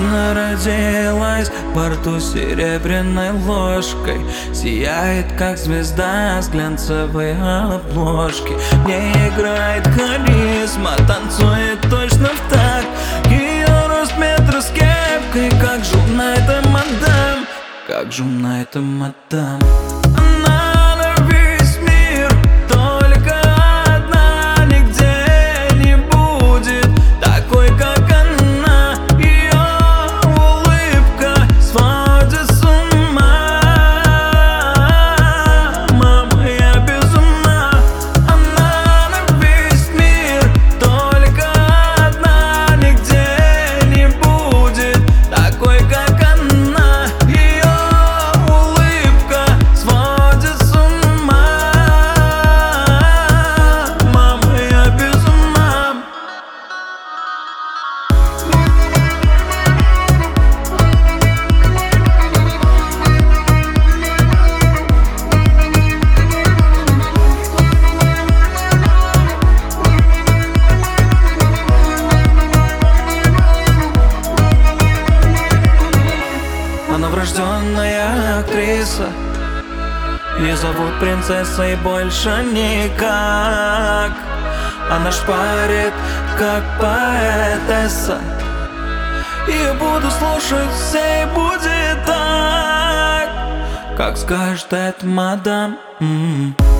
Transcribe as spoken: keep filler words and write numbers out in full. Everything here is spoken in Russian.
Словно родилась в порту серебряной ложкой, сияет как звезда с глянцевой обложки. Не играет харизма, танцует точно в такт. Ее рост метр с кепкой, как жена эта мадам, как жена эта мадам. Она на весь мир, только одна, нигде не будет такой, как она. Ее улыбка сводит с ума. Мама, я без ума. Она на весь мир, только одна, нигде не будет такой, как она. Ее улыбка сводит с ума. Мама, я без ума. Она врожденная актриса, ее зовут принцессой больше никак. Она шпарит, как поэтесса. Ее буду слушать, все будет так, как скажет эта мадам. М-м.